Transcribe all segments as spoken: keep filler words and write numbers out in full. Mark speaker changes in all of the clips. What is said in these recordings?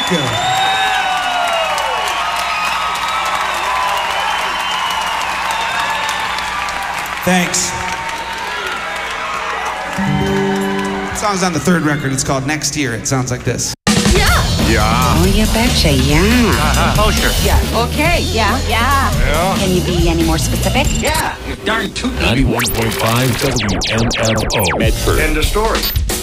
Speaker 1: Thanks. The song's on the third record. It's called Next Year. It sounds like this.
Speaker 2: Yeah.
Speaker 3: Yeah.
Speaker 4: Oh, you betcha, yeah.
Speaker 3: Uh-huh. Oh, sure.
Speaker 2: Yeah. Okay. Yeah. Yeah.
Speaker 3: Yeah.
Speaker 4: Can you be any more specific?
Speaker 2: Yeah.
Speaker 3: You darn tootin'.
Speaker 5: ninety-one point five W M F O. Medford.
Speaker 3: End of story.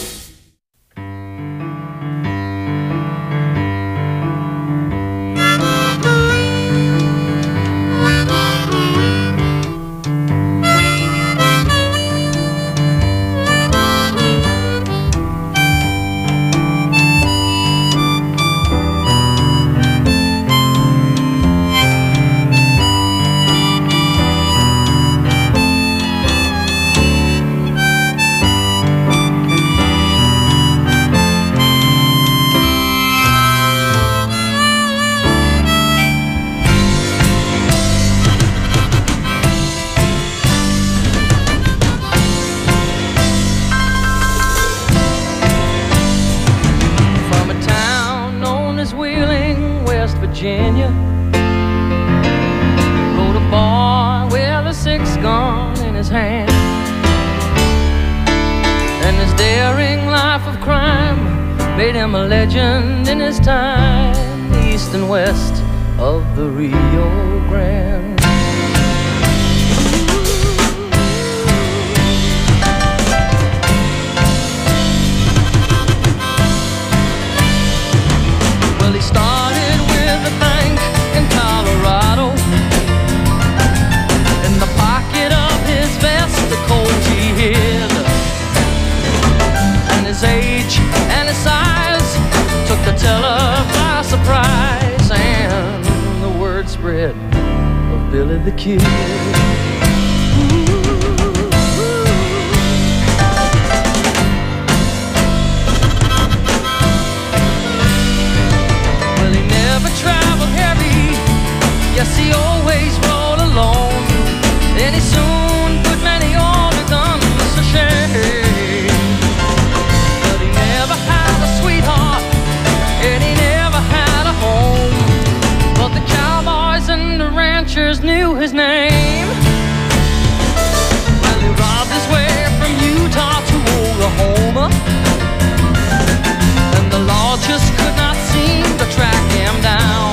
Speaker 6: Virginia, rode a boy with a six gun in his hand, and his daring life of crime made him a legend in his time, east and west of the Rio Grande. Well, he started with a bank in Colorado. In the pocket of his vest, the cold he hid, and his age and his size took the teller by surprise, and the word spread of Billy the Kid. Yes, he always rode alone, and he soon put many older guns to shame. But he never had a sweetheart, and he never had a home, but the cowboys and the ranchers knew his name. Well, he robbed his way from Utah to Oklahoma, and the law just could not seem to track him down.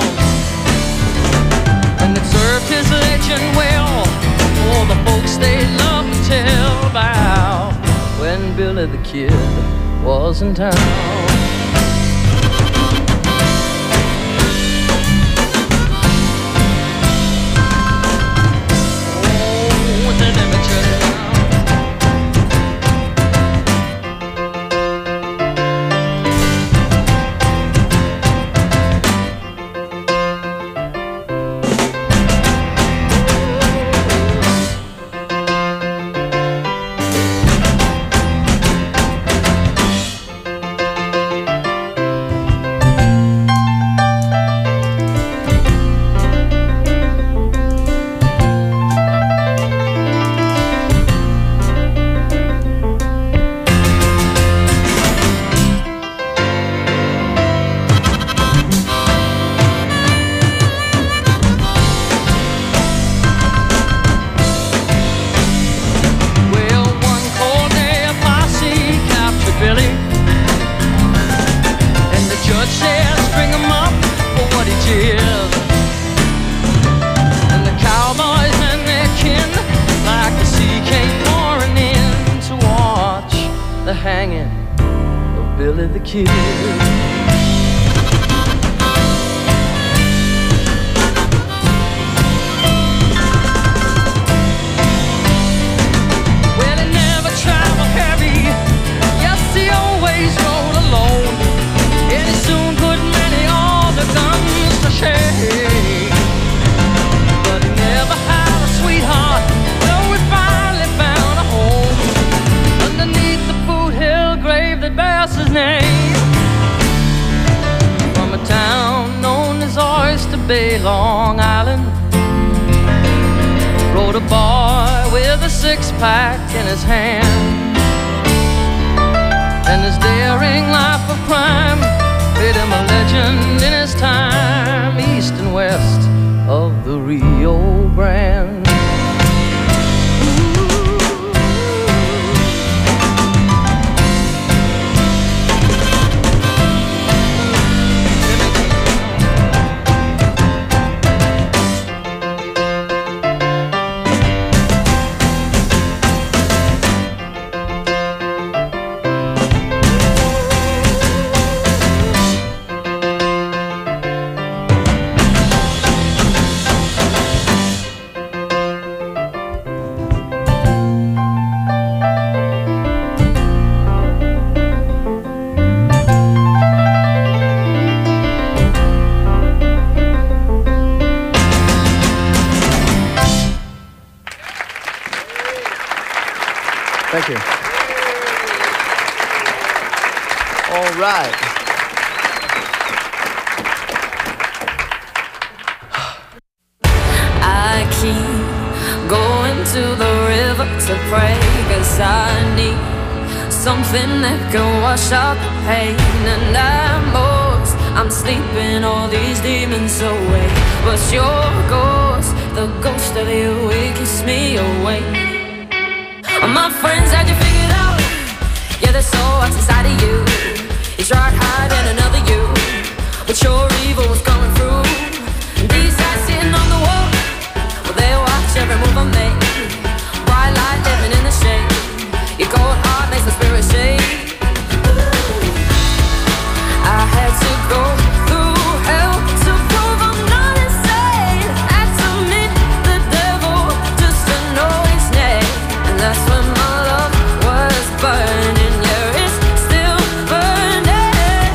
Speaker 6: His legend well, all the folks they love to tell about when Billy the Kid was in town. Hanging of Billy the Kid. Well, he never traveled heavy. Yes, he always rode alone, and he soon put many older guns to shame. But he never had a sweetheart, though he finally found a home underneath the Foothill grave that bears his name. From a town known as Oyster Bay, Long Island, rode a boy with a six-pack in his hand, and his daring life of crime made him a legend
Speaker 7: you. All right.
Speaker 6: I keep going to the river to pray, 'cause I need something that can wash out the pain. And I'm most, I'm sleeping all these demons away, but your ghost, the ghost of you, it keeps me awake. My friends had you figured out, yeah, there's so much inside of you. You tried hiding another you, but your evil was coming through. And these guys sitting on the wall, well, they watch every move I make. Bright light living in the shade, your cold heart makes the spirit shake. I had to go through hell to prove I'm not insane. Had to meet the devil just to know his name. And that's when my love was burning. Yeah, it's still burning.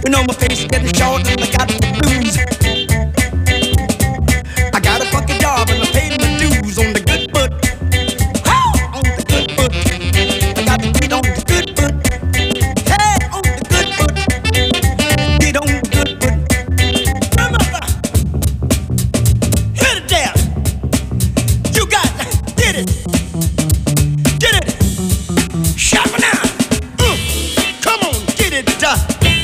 Speaker 8: You know my face getting short and I got the blues. I got a fucking job and I paid my dues on the good foot. Oh, on the good foot. I got to get on the good foot. Hey, on the good foot. Get on the good foot. Remember, hit it down. You got it. Did it. Did it. Shop it now. Mm. Come on, get it done.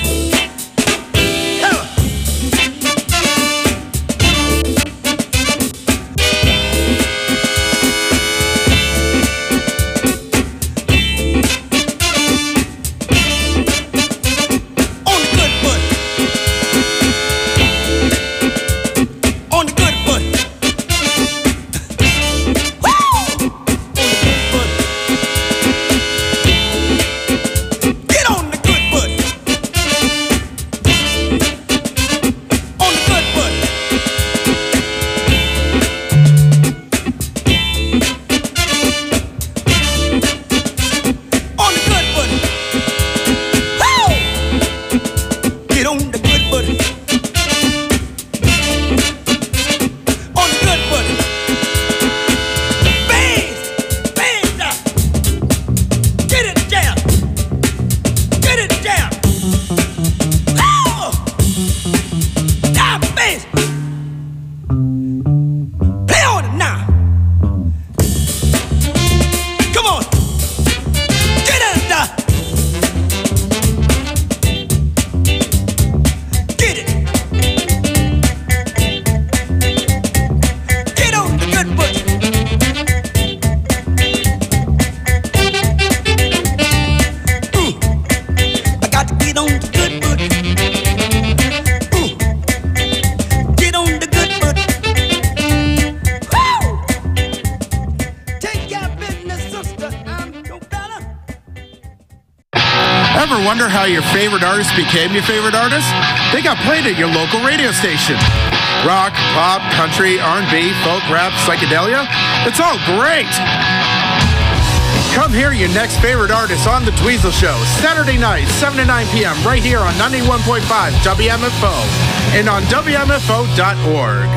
Speaker 9: Wonder how your favorite artist became your favorite artist? They got played at your local radio station. Rock, pop, country, R and B, folk, rap, psychedelia. It's all great. Come hear your next favorite artist on The Dweezil Show, Saturday night, seven to nine p.m. right here on ninety-one point five W M F O and on W M F O dot org.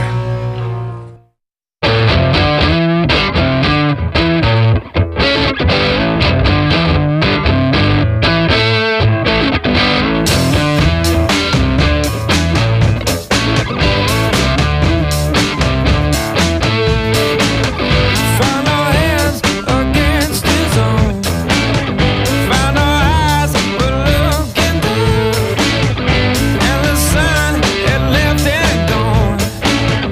Speaker 6: And the sun had left and gone.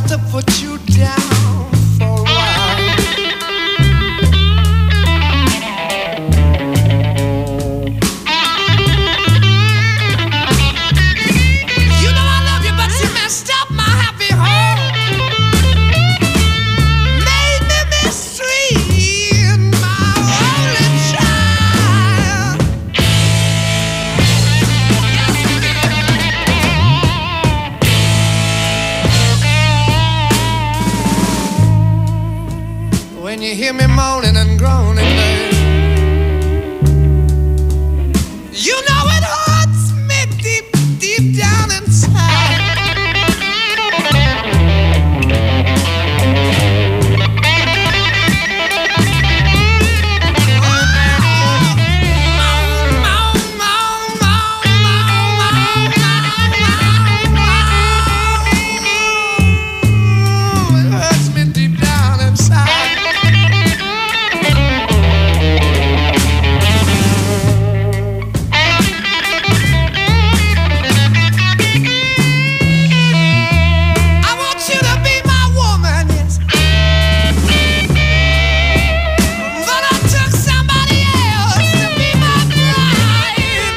Speaker 8: got to put you down for a while. You know I love you, but you messed up my happy home. Made me mistreat my only child. Yes, you did. When you hear me moaning and groaning, babe, you know it hurts me deep, deep down inside. It hurts me deep down inside. I want you to be my woman, yes. But I took somebody else to be my bride.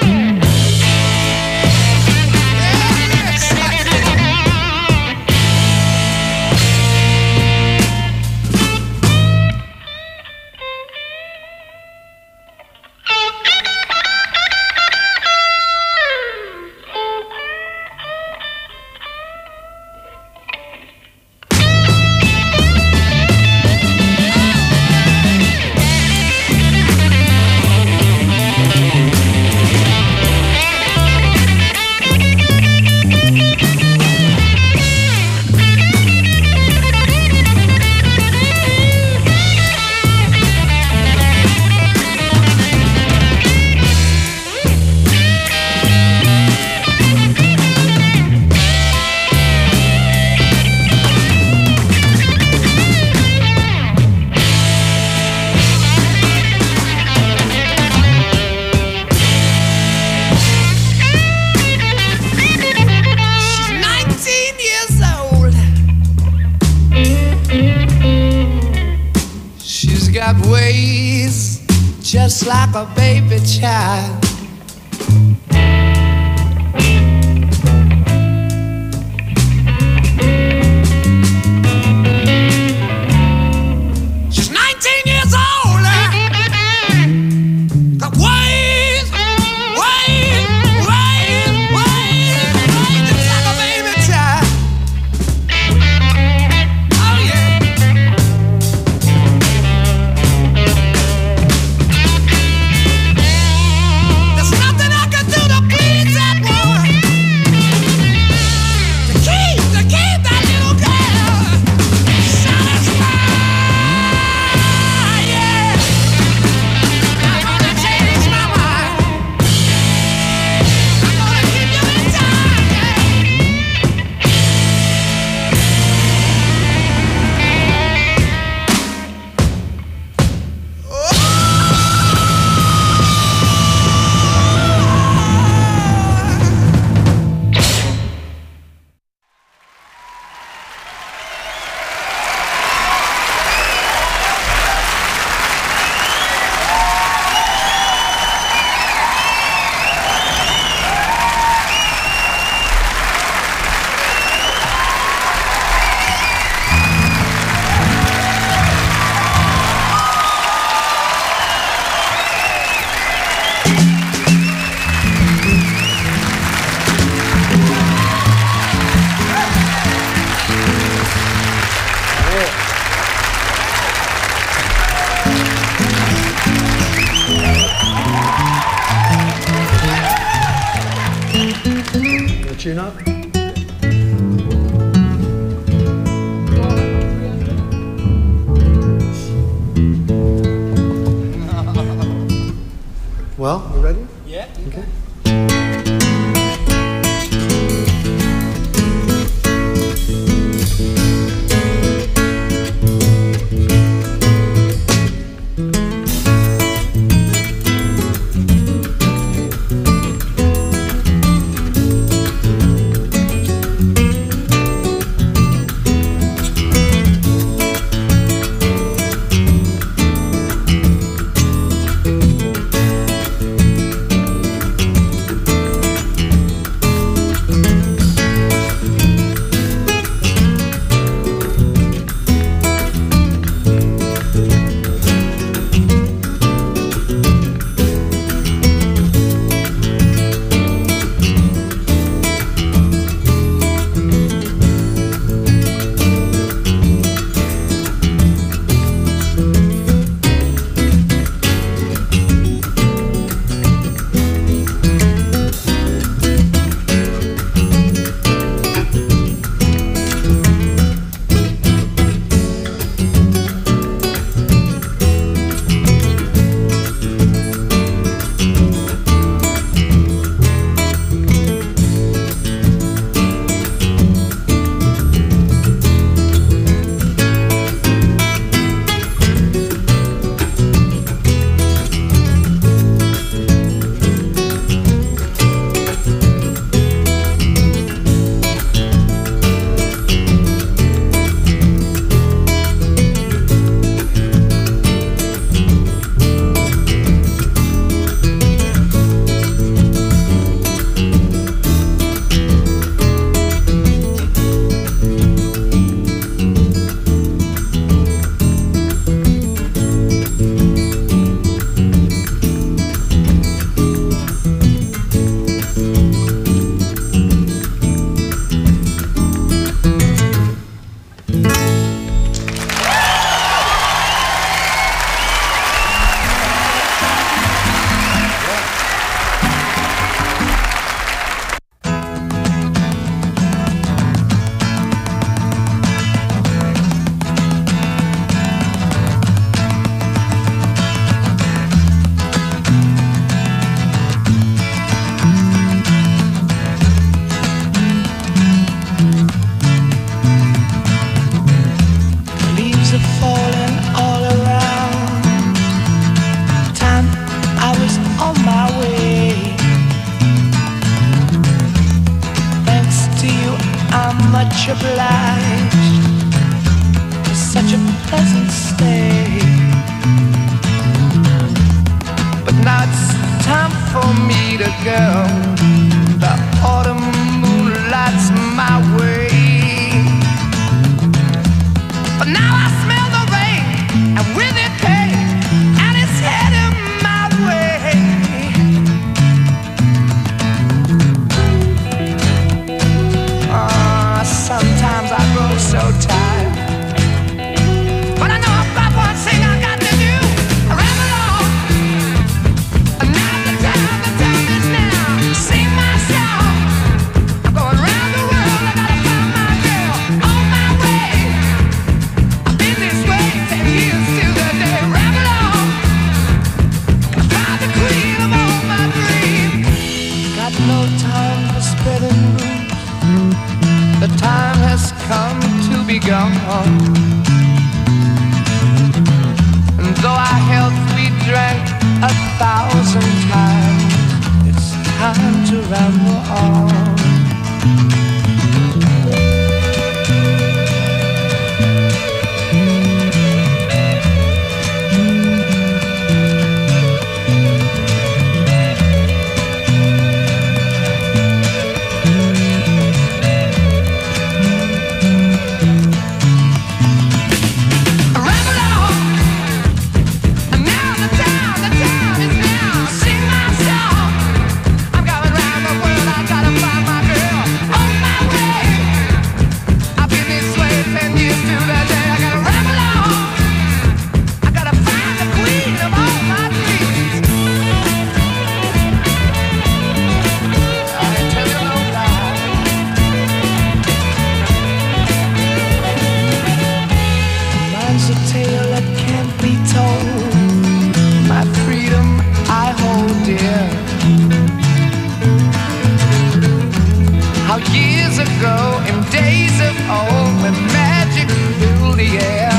Speaker 8: Yes, I did. She's nineteen years old. She's got ways just like a baby child. She's nineteen years old. Got ways, ways, ways, ways, ways just like a baby child. Oh yeah. There's nothing I can do to please that woman. To keep, to keep that little girl satisfied. Yeah. I'm gonna change my mind. I'm gonna give you the time. Yeah.
Speaker 10: Tune up. Well, you ready?
Speaker 8: Yeah.
Speaker 10: Okay.
Speaker 6: such a pleasant stay. But now it's time for me to go. The autumn moonlight's my way. But now I smell the rain, and with it pain, and it's heading my way. Uh, sometimes I grow so tired, but I know about one thing I got to do. I ramble on. And now the time, the time is now. Sing my song. I'm going round the world. I gotta find my girl on my way. I've been this way ten years till the day. Ramble on. I found the queen of all my dreams. Got no time for spreading rumors. The time has come to be gone. And though our health we drank a thousand times, it's time to ramble on. Ramble on. And now the time, the time is now. Sing my song. I'm going round the world. I gotta find my girl on my way. I've been this way ten years to the day. I gotta ramble on. I gotta find the queen of all my dreams. I tell you no lie. Mine's a tale that can't be told. My freedom I hold dear. How years ago, in days of old, when magic filled the air,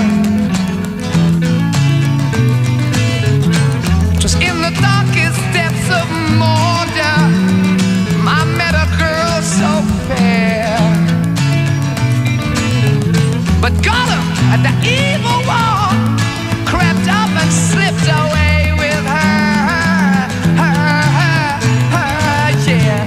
Speaker 6: 'twas in the darkest depths of Mordor I met a girl so fair. But Gollum, the evil one, crept up and slipped away with her, her, her, her, yeah.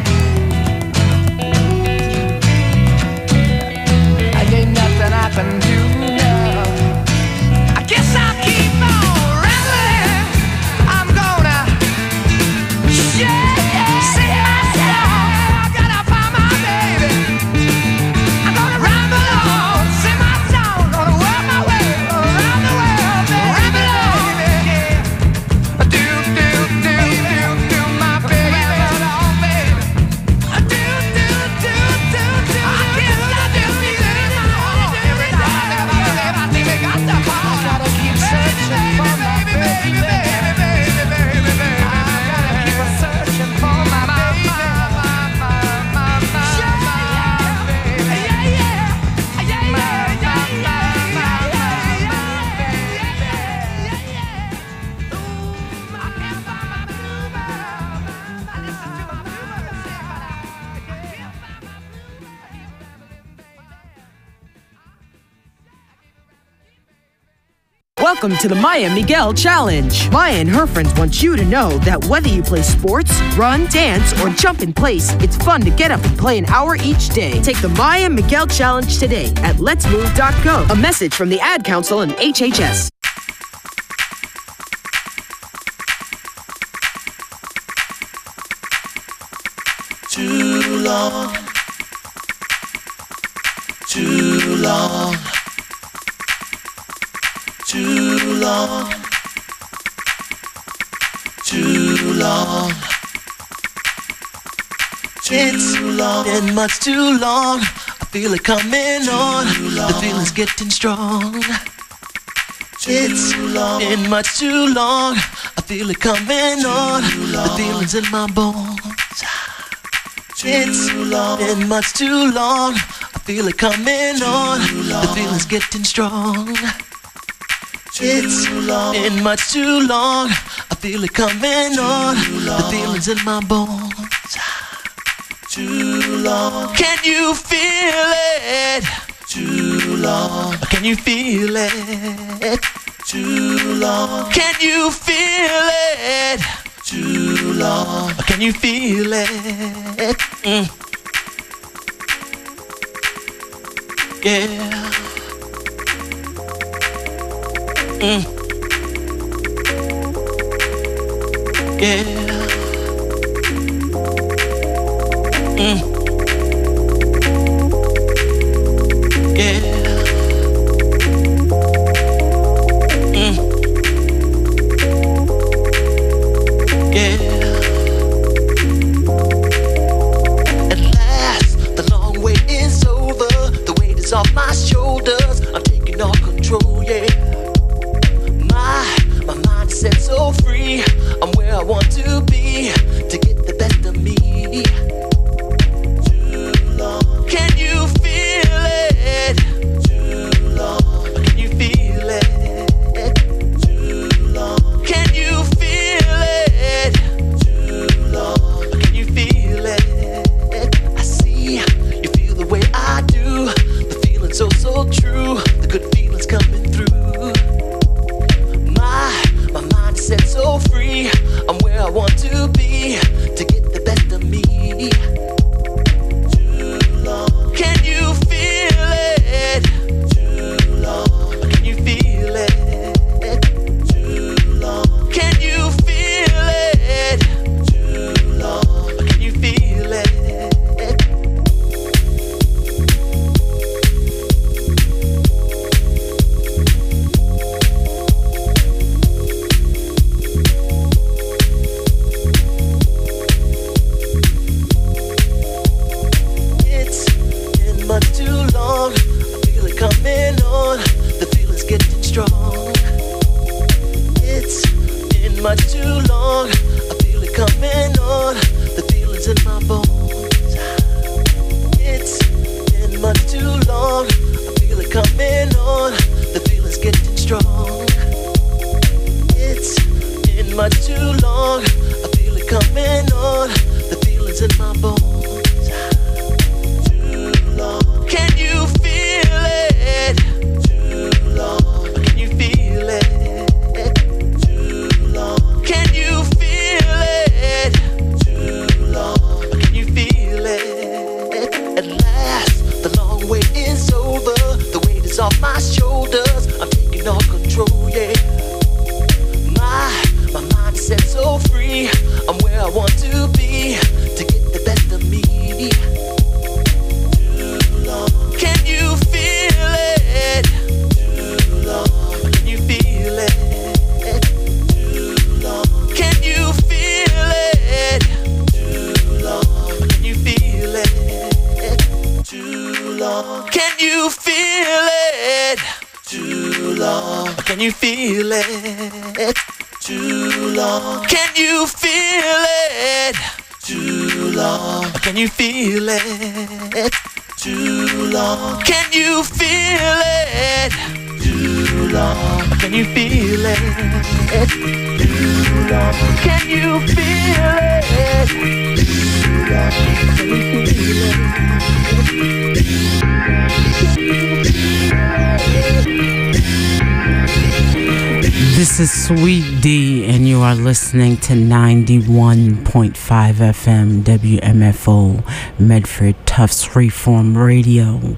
Speaker 6: I ain't nothing I can do now. I guess I'll keep on rambling. I'm gonna, yeah, yeah, sing my song. I gotta find my baby. I'm gonna ramble on, sing my song, gonna work my way around the world, baby. Ramble on, baby. Do, do, do, do, do, my baby. Ramble on, baby. Do, do, do, do, do. I guess I do feel it in my heart every time I live. I think we got to fall. I gotta keep searching for my baby, baby, baby, baby, baby, baby. I gotta keep searching for my baby, my, my, my, my, my, my baby. Yeah, yeah, yeah, yeah, yeah, yeah, yeah, yeah, yeah. Ooh, I can't find my bluebird. I listen to my bluebird sing, but I can't find my
Speaker 11: Welcome to the Maya Miguel Challenge. Maya and her friends want you to know that whether you play sports, run, dance, or jump in place, it's fun to get up and play an hour each day. Take the Maya Miguel Challenge today at lets move dot gov. A message from the Ad Council and H H S.
Speaker 12: Too long, too long, too long, too long. It's been much too long. I feel it coming on. The feeling's getting strong. It's been much too long. I feel it coming on. The feeling's in my bones. It's been much too long. I feel it coming on. The feeling's getting strong. It's been much too long. I feel it coming on. The feeling's in my bones. Too long. Can you feel it? Too long. Can you feel it? Too long. Can you feel it? Too long. Can you feel it? Mm. Yeah. Mm. Yeah. Mm. Yeah. Mm. Yeah. At last, the long wait is over. The weight is off my shoulders. I'm taking all control, yeah. My, my mind is set so free. I'm where I want to be to get the best of me. Too long. Can you feel it? Too long. Can you feel it? Too long. Can you feel it? Too long. Can you feel it? I see you feel the way I do. The feeling so, so true. The good feeling's coming through. My, my mind is set so free. I'm where I want to be to get the best of me. Too long. Can you feel it? Too long. Can you feel it? Too long. Can you feel it? Too long. Can you feel it? It's been much too long. I feel it coming on. The feeling's getting strong. It's been much too long. I feel it coming on. The feeling's in my bones. It's been much too long. I feel it coming on. The feeling's getting strong. It's been much too long. I feel it coming on. The feeling's in my bones. Too long. Can you feel it? Too long. Can you feel it? Too long. Can you feel it? Too long. Can you feel it? At last, the long wait is over. The weight is off my shoulders. I'm taking all control, yeah. My, my mind is set so free. I'm where I want to be to get the best of me. Too long. Can you feel it? Too long. Can you feel it? Too long. Can you feel it? Too long. Can you feel it? Too long. Can you feel it? Too long. Can you feel it? Too long. Can you feel it? Too long. Can you feel it? Too long. Can you feel it? Too long. Can you feel it? Too long. Can you feel it? Too long. Can you feel it?
Speaker 13: This is Sweet D, and you are listening to ninety-one point five F M W M F O Medford Tufts Freeform Radio.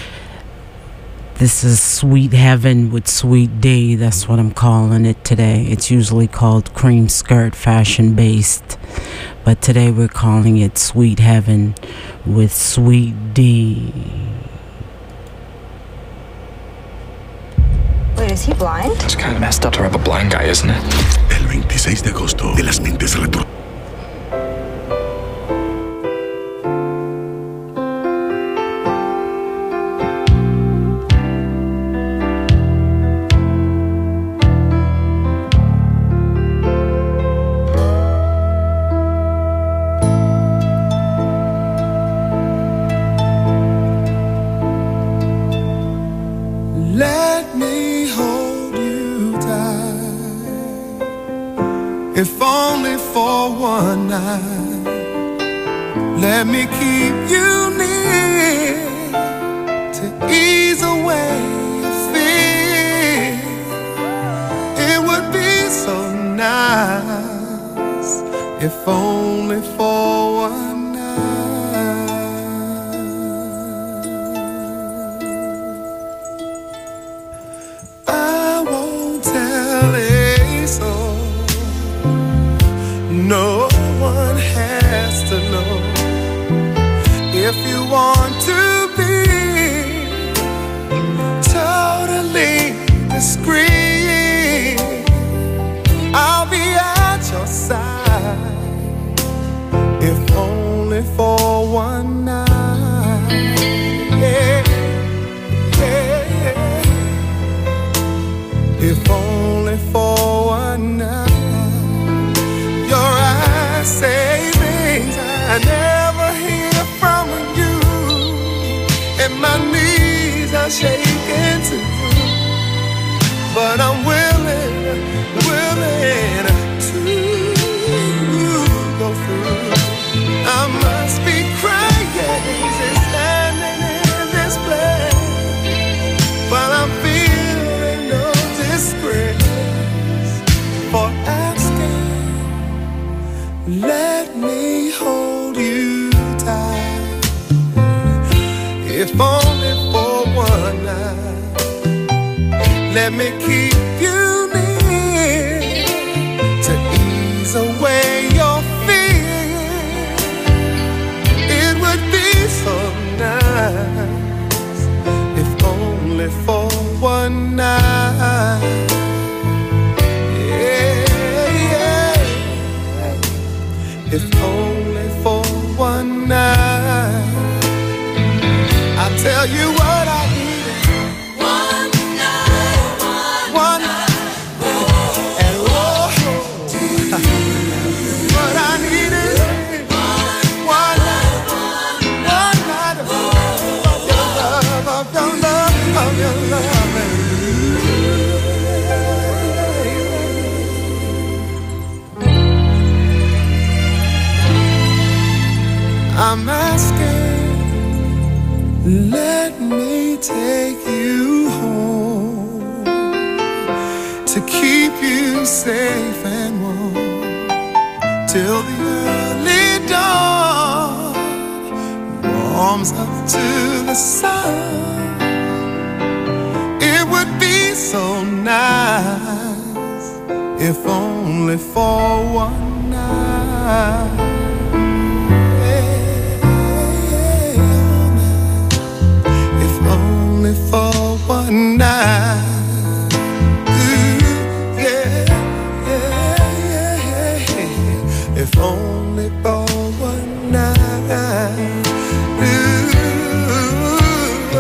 Speaker 13: This is Sweet Heaven with Sweet D. That's what I'm calling it today. It's usually called Cream Skirt Fashion Based, but today we're calling it Sweet Heaven with Sweet D.
Speaker 2: Wait, is he blind?
Speaker 14: It's kind of messed up to rub a blind guy, isn't it?
Speaker 15: El veintiséis de agosto de las mentes retro.
Speaker 16: Let me hold you tight, if only for one night. Let me keep you near to ease away if only for one night. I won't tell a soul, no one has to know. If you want to be totally discreet, I'll be at your side, if only for one night. Yeah, yeah, yeah. If only for one night. Your eyes say things I never hear from you, and my knees are shaking too. But I'm willing, willing to go through. I must be crazy standing in this place, but I'm feeling no disgrace for asking. Let me hold you tight, if only for one night. Let me keep you near to ease away your fear. It would be so nice, if only for one night. Yeah, yeah. If only for one night. I'll tell you what I need. I'm asking, let me take you home to keep you safe and warm till the early dawn warms up to the sun. It would be so nice, if only for one night. For one night. Ooh, yeah, yeah, yeah, yeah. If only for one night. Ooh,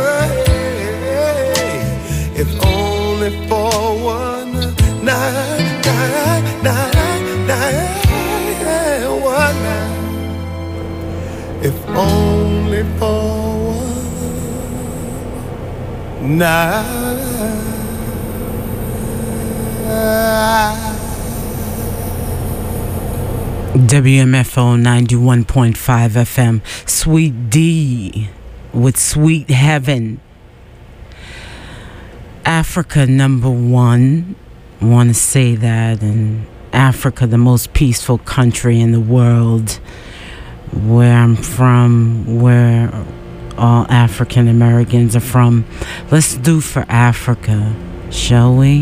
Speaker 16: yeah. If only for one night, night, night, night, one night. If only for nah.
Speaker 13: W M F O ninety-one point five F M. Sweet D with Sweet Heaven. Africa number one. I want to say that. And Africa, the most peaceful country in the world. Where I'm from, where all African Americans are from. Let's do for Africa, shall we?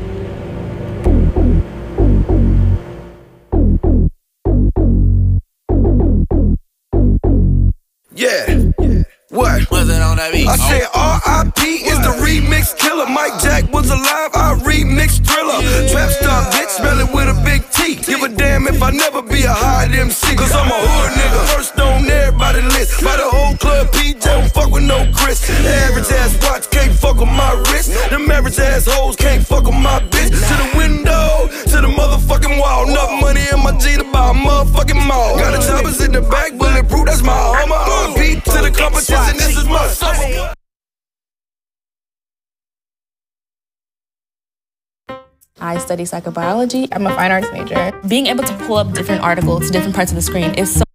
Speaker 17: Yeah. What? Was it on that beat? I said R I P is the remix killer. Mike Jack was alive, I remix Thriller. Trap star bitch, smell it with a big T. Give a damn if I never be a high M C. Cause I'm a hood nigga, first on everybody list. By the whole club, P J don't fuck with no Chris. The average ass watch can't fuck with my wrist. Them average ass hoes can't fuck with my bitch. To the window, to the motherfucking wall. Enough money in my G to buy a motherfucking mall. Got the choppers in the back, bulletproof, that's my armor. R P to the competition, this is my summer.
Speaker 18: I study psychobiology. I'm a fine arts major. Being able to pull up different articles to different parts of the screen is so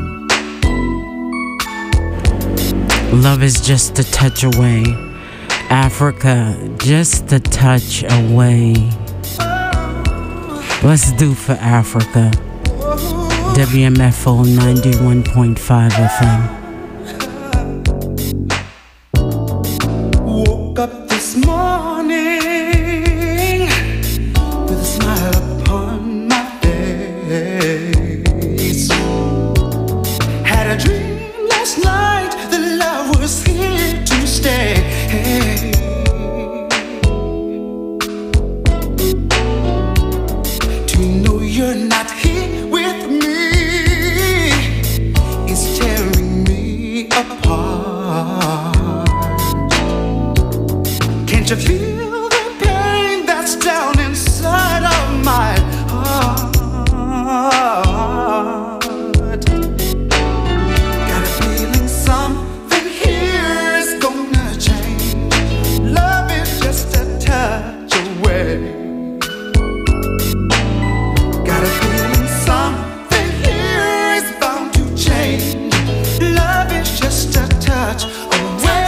Speaker 13: Love is just a touch away. Africa, just a touch away. Let's do for Africa. W M F O ninety-one point five F M.
Speaker 16: Woke up this morning with a smile upon my face. Had a dream last night that love was here to stay. To know you're not here with me is tearing me apart. Can't you feel the pain that's down inside of my heart? Got a feeling something here is gonna change. Love is just a touch away. Got a feeling something here is bound to change. Love is just a touch away.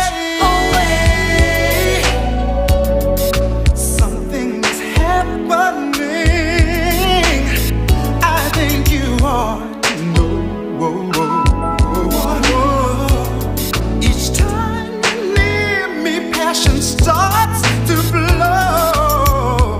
Speaker 16: Something is happening. I think you ought to know. Each time you're near me, passion starts to flow.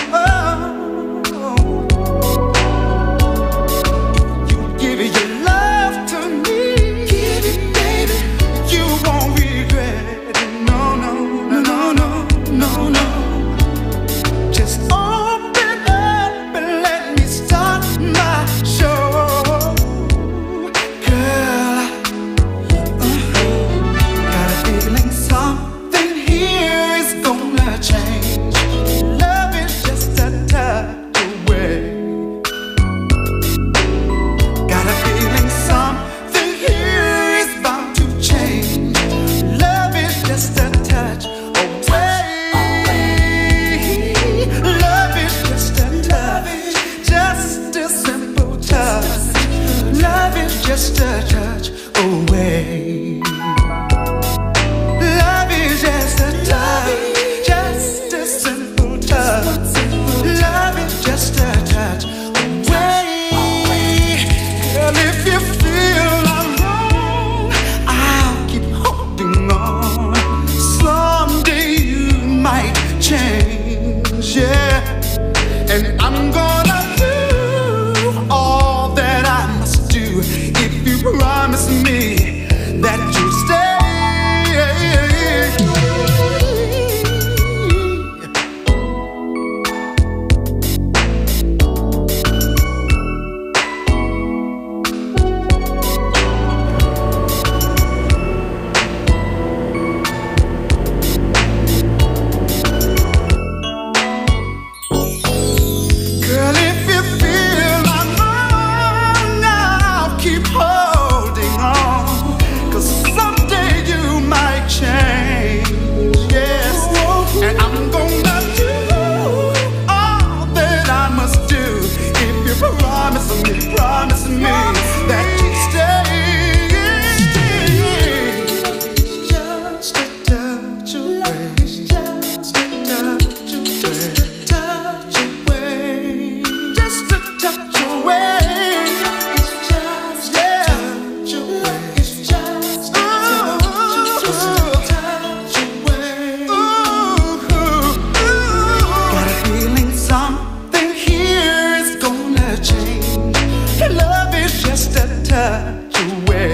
Speaker 16: You give your love to me, give it, baby. You won't regret it. No, no, no, no, no, no, no. Just open up and let me start my show, girl. Uh-huh. Got a feeling something here is gonna change. Love is just a touch away. Got a feeling something here is bound to change. Love is just a touch away. Love is just a touch, just a simple touch. Love is just a touch away. Love is just a touch, just a simple touch. Love is just a touch away. Girl, if you feel I'm wrong, I'll keep holding on. Someday you might change, yeah. And I'm gonna do all that I must do if you promise me that you'll stay. Girl, if you feel I'm wrong, I'll keep holding on. 'Cause someday you might change, yes. And I'm gonna do all that I must do if you promise me, promise me that you stay. Just a touch away, just a touch away, touch away, just a touch away, just a touch away, just a touch away. Got a feeling something here is gonna change. Love is just a touch away.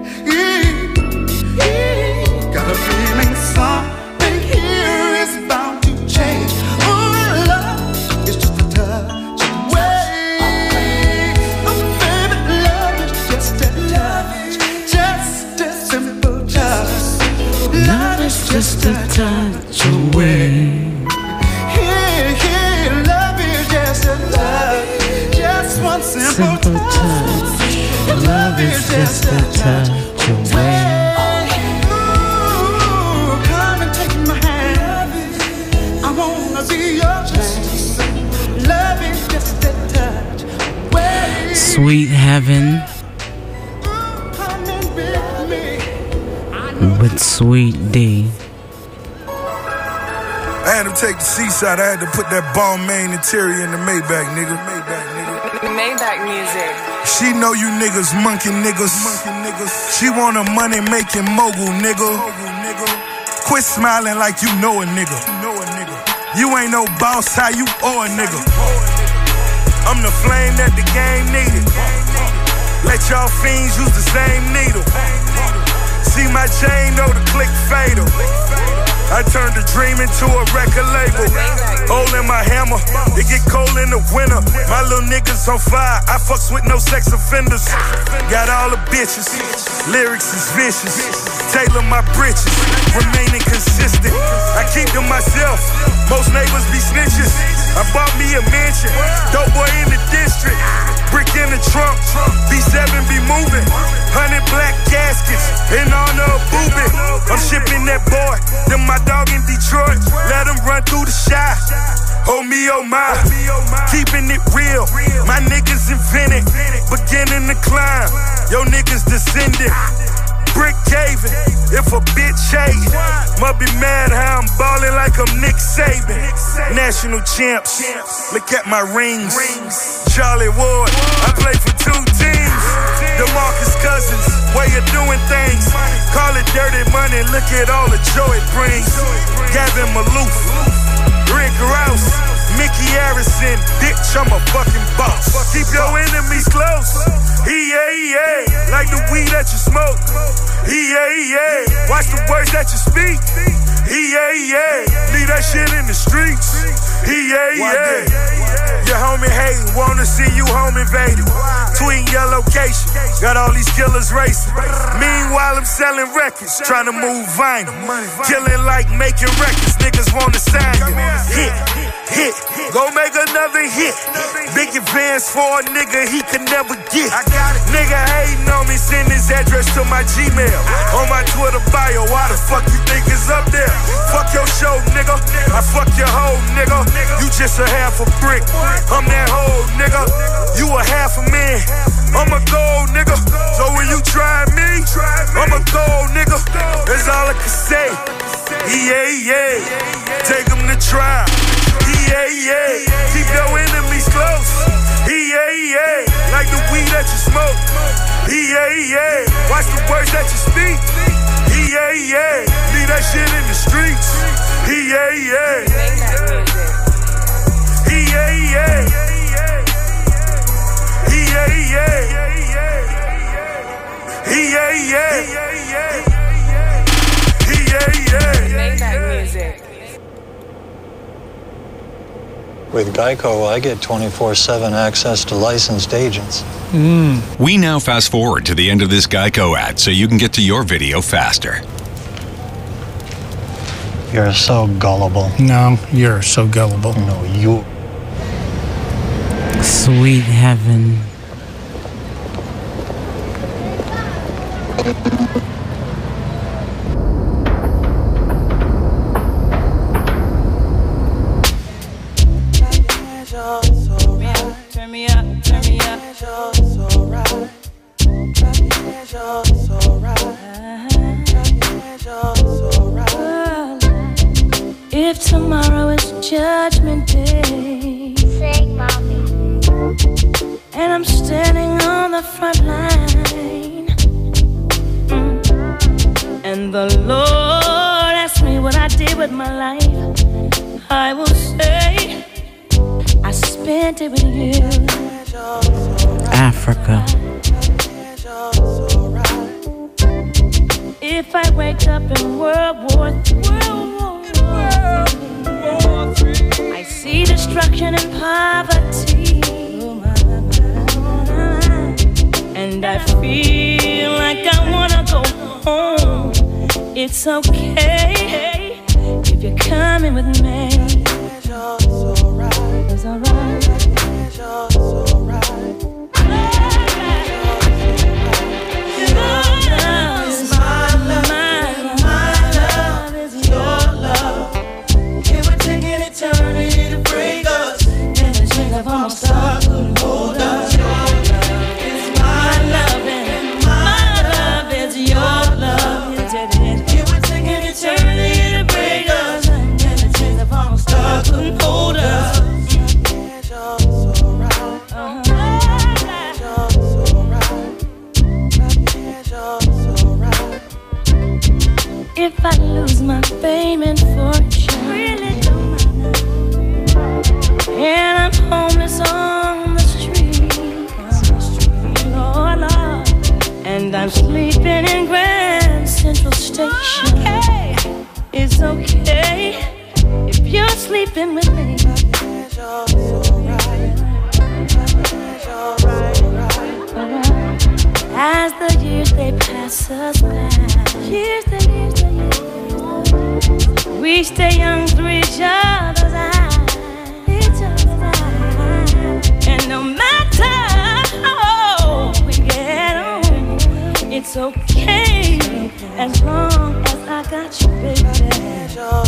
Speaker 16: Got a feeling something here is bound to change. Oh, love is just a touch away. Oh, baby, love is just a touch, just a simple touch. Love is just a touch away. Yeah, yeah, love is just a touch, just one simple touch. Love is just a touch away. Ooh, come and take my hand. I wanna be your chance. Love is just a touch away.
Speaker 13: Sweet Heaven
Speaker 16: Come and be me.
Speaker 13: with Sweet D.
Speaker 19: had to take the seaside. I had to put that Balmain interior in the Maybach, nigga. Maybach, nigga.
Speaker 20: Maybach music.
Speaker 19: She know you niggas, monkey niggas. She want a money making mogul, nigga. Quit smiling like you know a nigga. You ain't no boss, how you owe a nigga? I'm the flame that the game needed. Let y'all fiends use the same needle. See my chain, know the click fatal. I turned a dream into a record label. Hole in my hammer, it get cold in the winter. My little niggas on fire, I fucks with no sex offenders. Got all the bitches, lyrics is vicious. Tailor my britches, remaining consistent. I keep to myself, most neighbors be snitches. I bought me a mansion, dope boy in the district. Brick in the trunk, B seven be moving. Hundred black caskets, in honor of Boobie. I'm shipping that boy, then my dog in Detroit. Let him run through the shy. Oh me, oh my, keeping it real. My niggas invented, beginning to climb. Yo niggas descending. Brick caving, if a bitch hate, must be mad how I'm ballin' like I'm Nick Saban. National champs, look at my rings. Charlie Ward, I play for two teams. DeMarcus Cousins, way of doing things. Call it dirty money, look at all the joy it brings. Gavin Maloof, Rick Rouse, Mickey Harrison, bitch, I'm a fucking boss. Keep your enemies close. E-A-E-A, like the weed that you smoke. E-A-E-A, watch the words that you speak. E-A-E-A, leave that shit in the streets. E-A-E-A, your homie hating, wanna see you home invaded. Tweeting your location, got all these killers racing. Meanwhile, I'm selling records, trying to move vinyl. Killing like making records, niggas wanna sign you. Hit, hit, go make another hit. Big advance for a nigga he could never get. Nigga hating on me, send his address to my Gmail. On my Twitter bio, why the fuck you think it's up there? Fuck your show, nigga. I fuck your hoe, nigga. You just a half a brick. I'm that whole nigga. You a half a man. I'm a gold nigga. So when you try me, I'm a gold nigga. That's all I can say. E-A-E-A, take them to trial. E-A-E-A, keep your enemies close. E-A-E-A, like the weed that you smoke. E-A-E-A, watch the words that you speak. E-A-E-A, leave that shit in the streets. E-A-E-A, E-A-E-A, E-A-E-A, E-A-E-A, E-A-E-A.
Speaker 21: With Geico, I get twenty-four seven access to licensed agents.
Speaker 22: Mm. We now fast forward to the end of this Geico ad so you can get to your video faster.
Speaker 21: You're so gullible.
Speaker 23: No, you're so gullible.
Speaker 21: No, you.
Speaker 13: Sweet heaven.
Speaker 6: Turn me up, turn me up. If tomorrow is Judgment Day, sing, mommy. And I'm standing on the front line, mm. and the Lord asked me what I did with my life, I will say I spent it with you.
Speaker 13: Africa.
Speaker 6: If I wake up in World War Three, I see destruction and poverty, and I feel like I wanna go home. It's okay if you're coming with me. It's alright. It's alright. if I lose my fame and fortune? Really don't matter. And I'm homeless on the street, Lord, Lord. And I'm sleeping in Grand Central Station. Okay. It's okay if you're sleeping with me. As the years they pass us by, years, the years, the years, we stay young through each other's eyes, each other's eyes. And no matter how old we get on, it's okay as long as I got you, baby. Your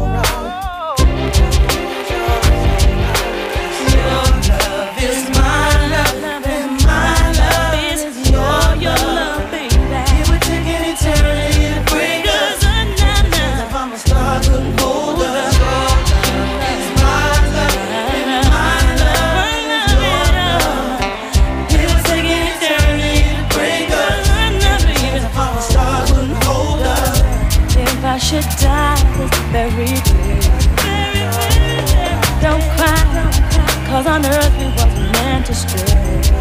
Speaker 6: love is my love, and my love is your, your love, baby. It would take an eternity to break us up now, now. If I'm a star, I couldn't hold us. Your love is my love, and my love is your love. It would take an eternity to break us up now, baby. If I'm a star, I couldn't hold us. If I should die this very day, don't cry, don't cry, 'cause on earth we wasn't meant to stay.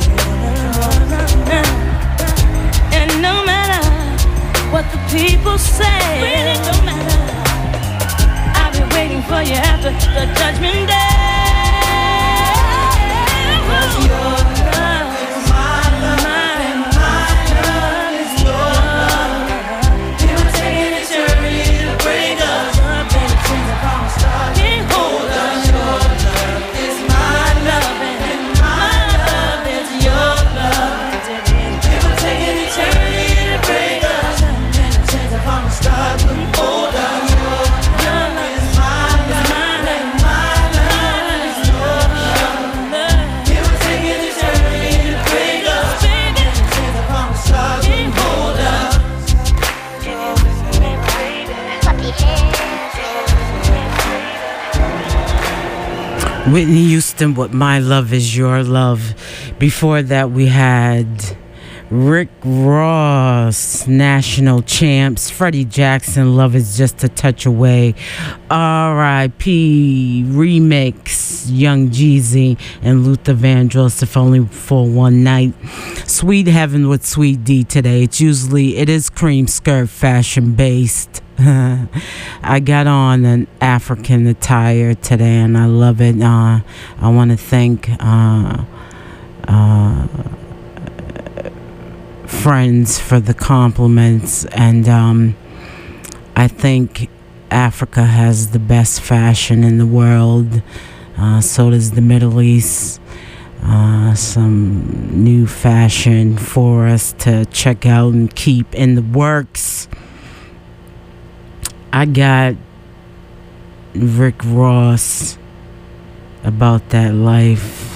Speaker 6: And no matter what the people say, really don't matter, I'll be waiting for you after the judgment day. 'Cause your love is my love, and my love is your love. It would take an eternity to break us up, and it seems like I'm a star. Can't hold us. Your love is my love, and my love is your love. It would take an eternity to break us up, and it seems like I'm a star. Couldn't hold us. Your love is my love, and my love is your love. It would take an eternity to break us, baby. It seems like I'm a star. Couldn't hold us.
Speaker 13: Whitney Houston with My Love Is Your Love. Before that, we had Rick Ross, National Champs. Freddie Jackson, Love Is Just a Touch Away. R I P Remix, Young Jeezy and Luther Vandross, If Only for One Night. Sweet Heaven with Sweet D today. It's usually, it is cream skirt fashion based. I got on an African attire today and I love it. Uh, I want to thank uh, uh, friends for the compliments, and um, I think Africa has the best fashion in the world. Uh, so does the Middle East. Uh, some new fashion for us to check out and keep in the works. I got Rick Ross, About That Life.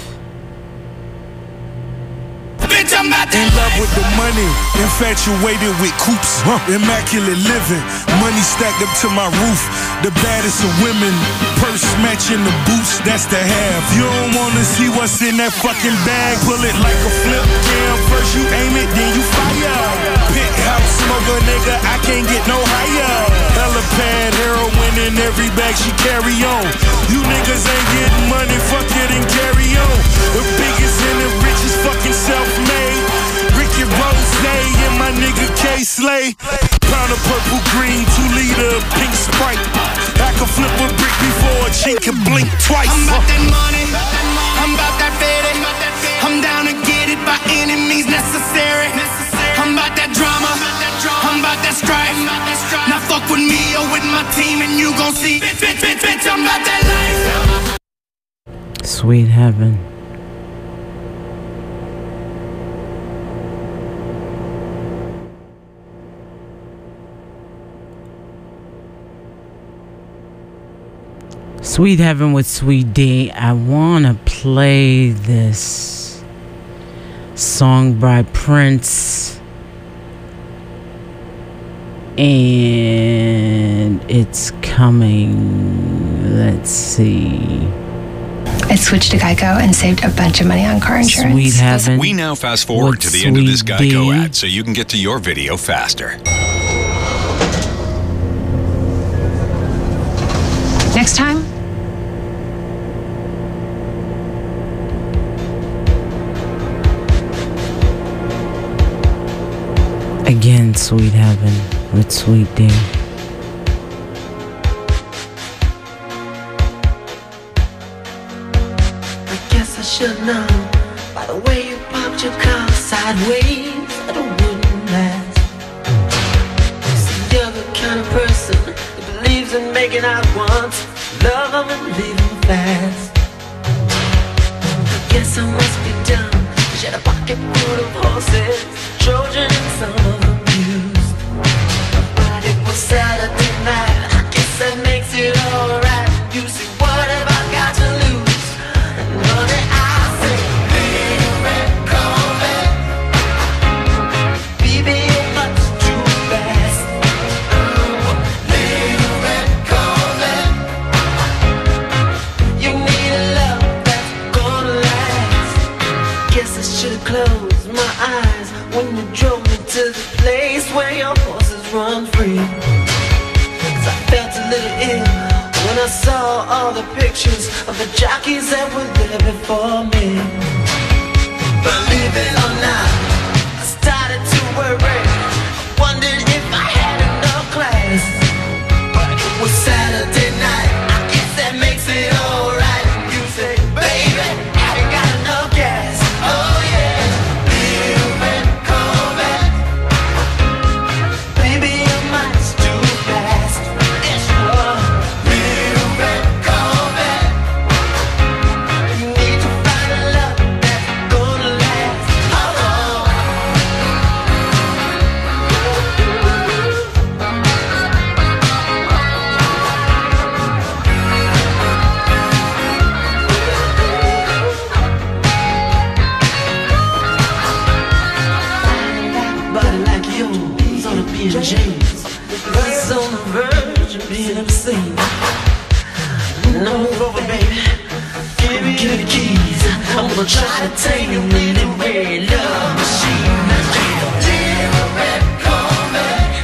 Speaker 19: In love with the money, infatuated with coops, huh. Immaculate living, money stacked up to my roof. The baddest of women, purse matching the boots, that's the half. You don't wanna see what's in that fucking bag, pull it like a flip cam. First you aim it, then you fire. Penthouse smoker, nigga, I can't get no higher. Helipad, heroin in every bag she carry on. You niggas ain't getting money, fuck it and carry on. The biggest and the richest fucking self-made. Ricky Rose and my nigga K Slay. Pound of purple green, two liter pink Sprite. I can flip a brick before a chink can blink twice.
Speaker 8: I'm about that money, I'm about that faded. I'm down to get it by any means necessary. I'm about that drama, I'm about that strife. Now fuck with me or with my team and you gon' see. Bitch, bitch, bitch, bitch, I'm about that life.
Speaker 13: Sweet Heaven. Sweet Heaven with Sweet D. I want to play this song by Prince, and it's coming. Let's see.
Speaker 1: I switched to Geico and saved a bunch of money on car insurance.
Speaker 13: Sweet Heaven.
Speaker 22: We now fast forward to the end of this Geico ad so you can get to your video faster.
Speaker 1: Next time,
Speaker 13: again, Sweet Heaven with Sweet D.
Speaker 12: I guess I should know by the way you popped your car sideways that it wouldn't last. See, you're the kind of person that believes in making out once, love them and leave them fast. I guess I must be dumb. She had a pocket full of horses, Trojan and some of them used. But it was Saturday night, I guess that makes it alright. You see, what have I got to lose? And honey, I say, little red Corvette, baby, you're much too fast. Little red Corvette, you need a love that's gonna last. Guess I should've closed my eyes when you drove me to the place where your horses run free. 'Cause I felt a little ill when I saw all the pictures of the jockeys that were there before me. Believe it or not, I started to worry. I wondered if I had enough class. But it was Saturday night, I guess that makes it alright. You say, baby, I ain't got enough gas. Oh yeah, little red Corvette, baby, you're much too fast. Yes, you are. Little red Corvette, you need to find a love that's gonna last. Oh, oh. Body like yours on a P and J's, it's on the verge of being obscene. Now move over, baby. Give me, give me the keys. I'm gonna try to take you in the red love machine. Little red Corvette,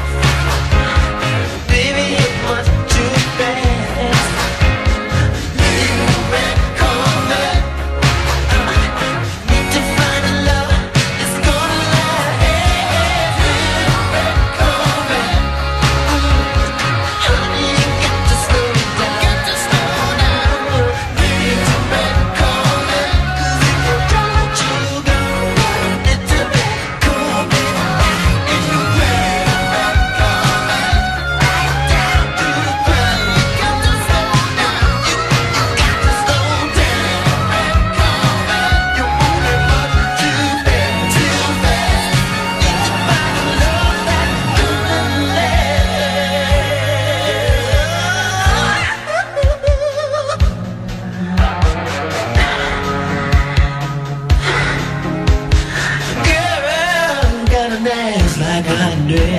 Speaker 12: baby, you're much too fast. Little red Corvette, need to find a love that's gonna last. Little red Corvette, honey, you got to slow down. Got to slow down. Little red Corvette, 'cause if you don't, you go. Little red Corvette, and you red red Corvette, right down to the ground. You got to slow down. You, you got to slow down. Red Corvette, you're moving much too fast, too fast. Need to find a love that's gonna last. Girl, got an ass like a hot dress.